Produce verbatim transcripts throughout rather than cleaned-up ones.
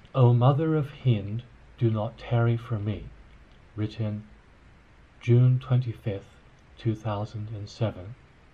O Mother of Hind, do not tarry for me. Written June twenty-fifth, two thousand seven.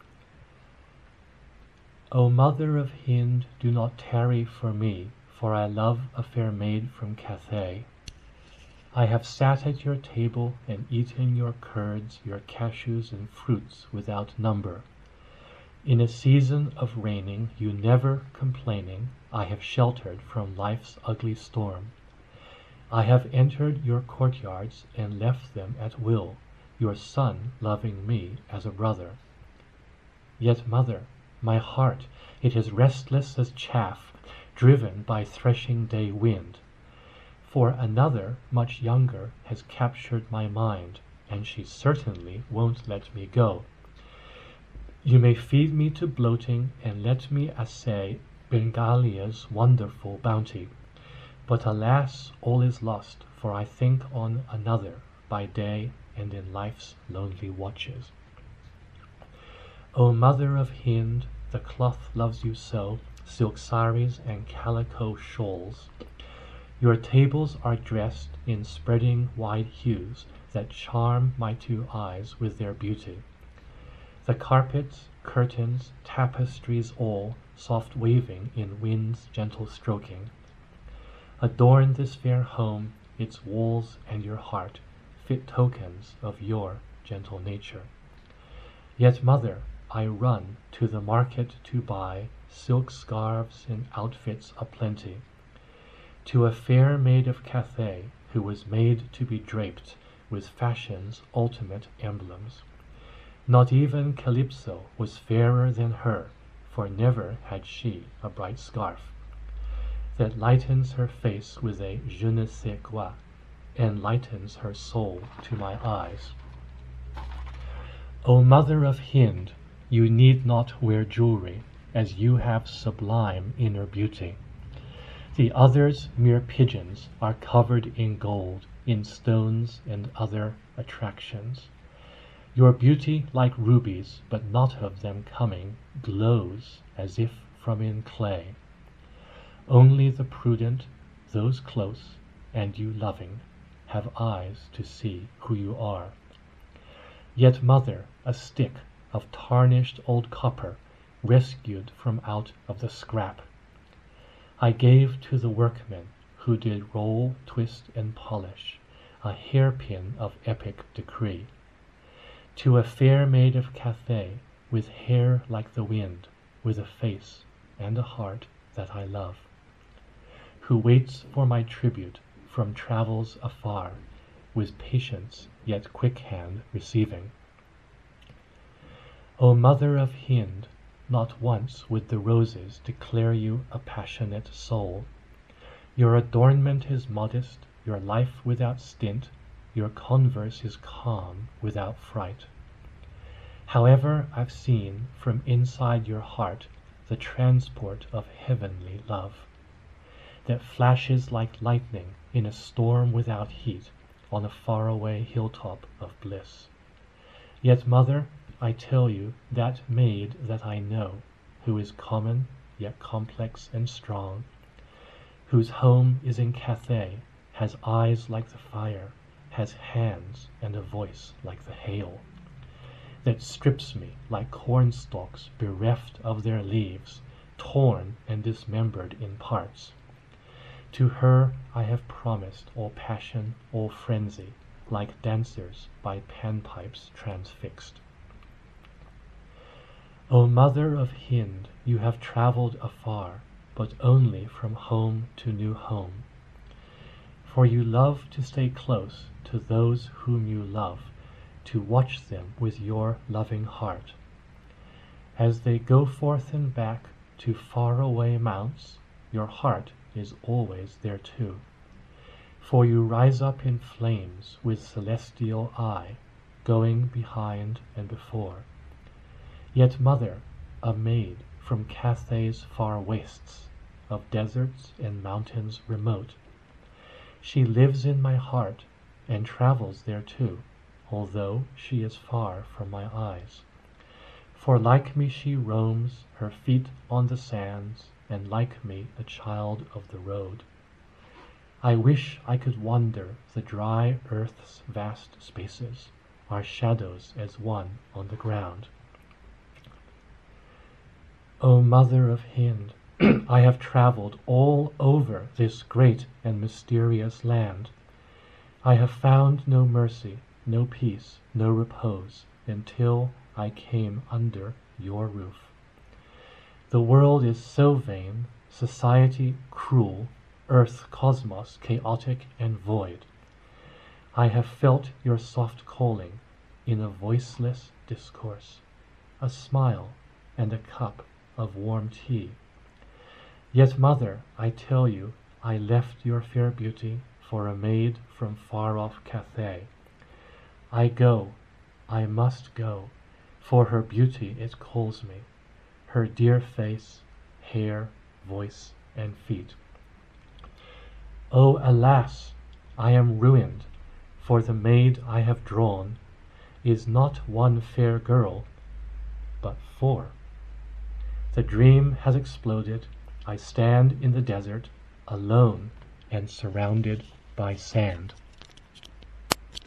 O Mother of Hind, do not tarry for me, for I love a fair maid from Cathay. I have sat at your table and eaten your curds, your cashews and fruits without number. In a season of raining, you never complaining, I have sheltered from life's ugly storm. I have entered your courtyards and left them at will, your son loving me as a brother. Yet, mother, my heart, it is restless as chaff, driven by threshing day wind. For another, much younger, has captured my mind, and she certainly won't let me go. You may feed me to bloating and let me assay Bengalia's wonderful bounty. But alas, all is lost, for I think on another by day and in life's lonely watches. O Mother of Hind, the cloth loves you so, silk saris and calico shawls. Your tables are dressed in spreading wide hues that charm my two eyes with their beauty. The carpets, curtains, tapestries all, soft waving in wind's gentle stroking, adorn this fair home, its walls and your heart, fit tokens of your gentle nature. Yet, mother, I run to the market to buy silk scarves and outfits aplenty, to a fair maid of Cathay who was made to be draped with fashion's ultimate emblems. Not even Calypso was fairer than her, for never had she a bright scarf that lightens her face with a je ne sais quoi, and lightens her soul to my eyes. O Mother of Hind, you need not wear jewelry, as you have sublime inner beauty. The others, mere pigeons, are covered in gold, in stones and other attractions. Your beauty, like rubies, but not of them coming, glows as if from in clay. Only the prudent, those close, and you loving, have eyes to see who you are. Yet, mother, a stick of tarnished old copper, rescued from out of the scrap, I gave to the workmen who did roll, twist, and polish, a hairpin of epic decree. To a fair maid of Cathay, with hair like the wind, with a face and a heart that I love, who waits for my tribute from travels afar, with patience yet quick hand receiving. O Mother of Hind, not once would the roses declare you a passionate soul. Your adornment is modest, your life without stint, your converse is calm without fright. However, I've seen from inside your heart the transport of heavenly love, that flashes like lightning in a storm without heat on a faraway hilltop of bliss. Yet, mother, I tell you, that maid that I know, who is common yet complex and strong, whose home is in Cathay, has eyes like the fire, has hands and a voice like the hail, that strips me like cornstalks bereft of their leaves, torn and dismembered in parts. To her I have promised all passion, all frenzy, like dancers by panpipes transfixed. O Mother of Hind, you have travelled afar, but only from home to new home. For you love to stay close to those whom you love, to watch them with your loving heart. As they go forth and back to far-away mounts, your heart is always there too. For you rise up in flames with celestial eye, going behind and before. Yet, mother, a maid from Cathay's far wastes, of deserts and mountains remote, she lives in my heart and travels there too, although she is far from my eyes. For like me she roams, her feet on the sands, and like me a child of the road. I wish I could wander the dry earth's vast spaces, our shadows as one on the ground. O Mother of Hind, I have traveled all over this great and mysterious land. I have found no mercy, no peace, no repose, until I came under your roof. The world is so vain, society cruel, earth cosmos chaotic and void. I have felt your soft calling in a voiceless discourse, a smile and a cup of warm tea. Yet, Mother, I tell you, I left your fair beauty for a maid from far-off Cathay. I go, I must go, for her beauty it calls me, her dear face, hair, voice, and feet. Oh, alas, I am ruined, for the maid I have drawn is not one fair girl, but four. The dream has exploded. I stand in the desert, alone and surrounded by sand.